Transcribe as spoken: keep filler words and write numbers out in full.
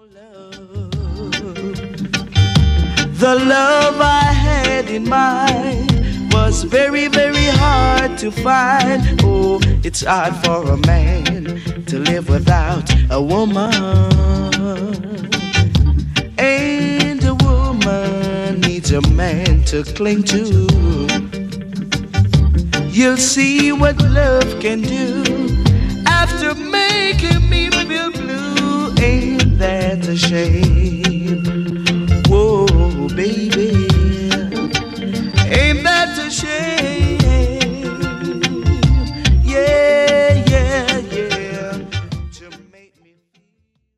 The love I had in mind was very, very hard to find. Oh, it's hard for a man to live without a woman. And a woman needs a man to cling to. You'll see what love can do after making me feel blue. Ain't that a shame? Whoa, baby.